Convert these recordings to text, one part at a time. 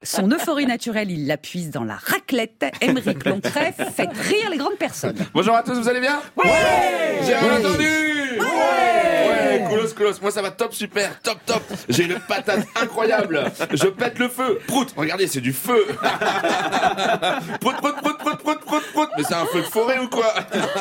Son euphorie naturelle, il la puise dans la raclette. Aymeric Longpré fait rire les grandes personnes. Bonjour à tous, vous allez bien? Ouais. J'ai rien entendu. Ouais, coolos. Moi ça va top, super, top. J'ai une patate incroyable. Je pète le feu. Prout, regardez, c'est du feu. Prout. Mais c'est un feu de forêt ou quoi?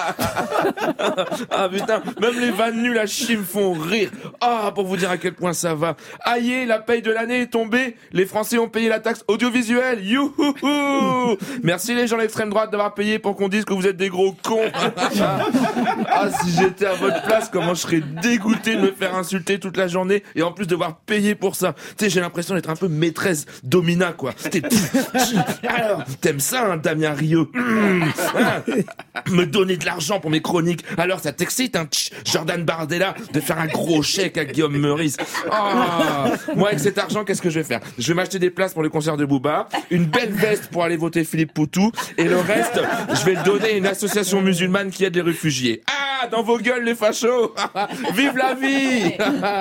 Ah putain, même les vannes nulles à chier me font rire. Ah, pour vous dire à quel point ça va. Aïe, la paye de l'année est tombée. Les Français ont payé la taxe audiovisuelle. Youhouhou. Merci les gens de l'extrême droite d'avoir payé pour qu'on dise que vous êtes des gros cons. Ah, si j'étais à votre place, comment je serais dégoûté de me faire insulter toute la journée et en plus devoir payer pour ça. Tu sais, j'ai l'impression d'être un peu maîtresse Domina, quoi. Alors, t'aimes ça, hein, Damien Rieu? Me donner de l'argent pour mes chroniques. Alors, ça t'excite, hein, Jordan Bardella, de faire un gros chèque à Guillaume Meurice. Moi, avec cet argent, qu'est-ce que je vais faire? Je vais m'acheter des places pour le concert de Booba, une belle veste pour aller voter Philippe Poutou, et le reste, je vais le donner à une association musulmane qui aide les réfugiés. Ah, dans vos gueules, les fachos! Vive la vie!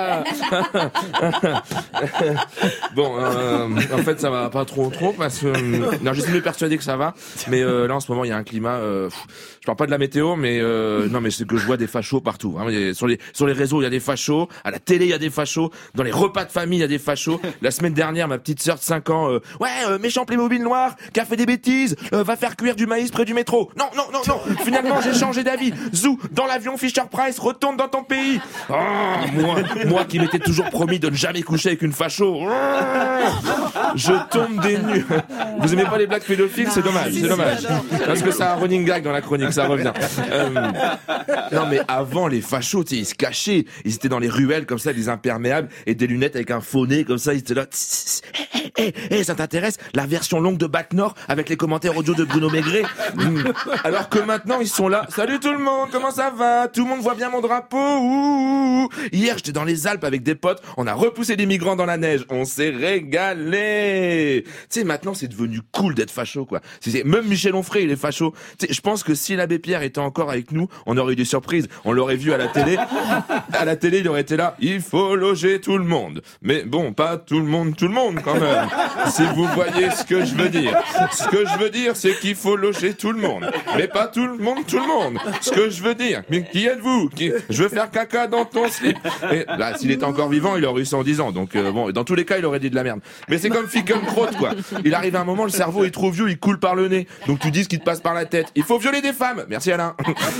Bon, en fait, ça va pas trop, parce que, non, je suis persuadé que ça va, mais là, en ce moment, il y a un climat, je parle pas de la météo, mais non, mais c'est que je vois des fachos partout. Hein. Sur les réseaux, il y a des fachos, à la télé, il y a des fachos, dans les repas de famille, il y a des fachos. La semaine dernière, ma petite sœur de 5 ans, méchant Playmobil noir, qui a fait des bêtises, va faire cuire du maïs près du métro. Non. Finalement, j'ai changé d'avis. Zou, dans l'avion Fisher Price, retourne dans ton pays. Moi qui m'étais toujours promis de ne jamais coucher avec une facho. Je tombe des nues. Vous aimez pas les blagues pédophiles? C'est dommage. Parce que ça a un running gag dans la chronique, ça revient. Non, mais avant, les fachos, ils se cachaient. Ils étaient dans les ruelles, comme ça, des imperméables et des lunettes avec un faux nez, comme ça, ils étaient là. Ça t'intéresse? La version longue de Bac Nord avec les commentaires audio de Bruno Maigret. Alors que maintenant, ils sont là. Salut tout le monde, comment ça va? Tout le monde voit bien mon drapeau? Ouh. Hier, j'étais dans les Alpes avec des potes. On a repoussé des migrants dans la neige. On s'est régalé. Tu sais, maintenant, c'est devenu cool d'être facho, quoi. Même Michel Onfray, il est facho. Tu sais, je pense que si l'abbé Pierre était encore avec nous, on aurait eu des surprises. On l'aurait vu à la télé. À la télé, il aurait été là. Il faut loger tout le monde. Mais bon, pas tout le monde quand même. Si vous voyez ce que je veux dire. Ce que je veux dire, c'est qu'il faut loger tout le monde. Mais pas tout le monde. Ce que je veux dire. Mais qui êtes-vous? Je veux faire caca dans ton slip. Et là, s'il était encore vivant, il aurait eu 110 ans. Donc, bon, dans tous les cas, il aurait dit de la merde. Mais c'est comme Fickenkraut, quoi. Il arrive à un moment, le cerveau est trop vieux, il coule par le nez. Donc tu dis ce qui te passe par la tête. Il faut violer des femmes. Merci Alain.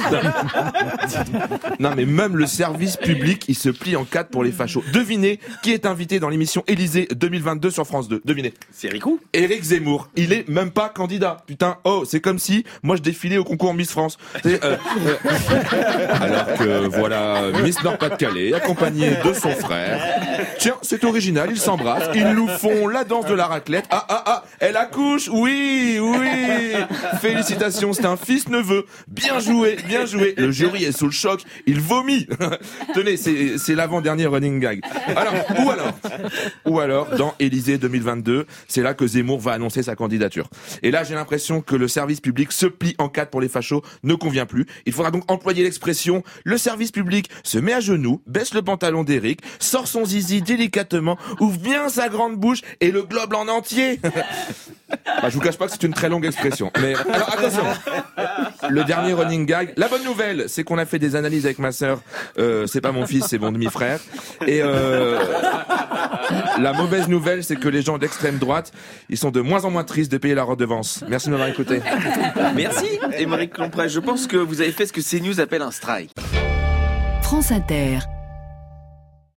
Non, mais même le service public, il se plie en quatre pour les fachos. Devinez qui est invité dans l'émission Élysée 2022 sur France 2. Devinez. C'est Ricou. Éric Zemmour. Il est même pas candidat. Putain, c'est comme si moi je défilais au concours Miss France. Alors que voilà, Miss Nord-Pas-de-Calais, accompagnée de son frère. Tiens, c'est original, ils s'embrassent, ils nous font la danse de la raclette. Elle accouche, oui. Félicitations, c'est un fils-neveu. Bien joué. Le jury est sous le choc, il vomit. Tenez, c'est l'avant-dernier running gag. Ou alors, dans Élysée 2022, c'est là que Zemmour va annoncer sa candidature. Et là, j'ai l'impression que le service public se plie en quatre pour les fachos ne convient plus. Il faudra donc employer l'expression « Le service public se met à genoux, baisse le pantalon d'Éric, sort son zizi délicatement, ouvre bien sa grande bouche et le globe en entier. » Je vous cache pas que c'est une très longue expression. Mais alors attention, le dernier running gag. La bonne nouvelle, c'est qu'on a fait des analyses avec ma sœur. C'est pas mon fils, c'est mon demi-frère. Et la mauvaise nouvelle, c'est que les gens d'extrême droite, ils sont de moins en moins tristes de payer la redevance. Merci de m'avoir écouté. Merci, Aymeric Longpré. Je pense que vous avez fait ce que CNews appelle un strike. France Inter.